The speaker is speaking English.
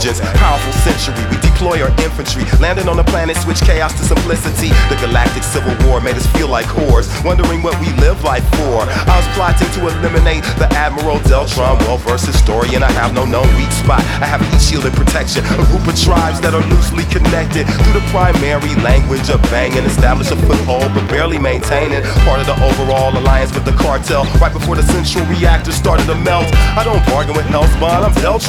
origins, powerful century. We deploy our infantry, landing on a planet, switch chaos to simplicity. The galactic civil war made us feel like whores, wondering what we live life for. I was plotting to eliminate the Admiral Deltron, well-versed historian. I have no known weak spot. I have heat shielded protection, a group of tribes that are loosely connected through the primary language of banging. Establish a foothold, but barely maintaining. Part of the overall alliance with the cartel. Right before the central reactor started to melt, I don't bargain with Hellspawn, I'm Deltron.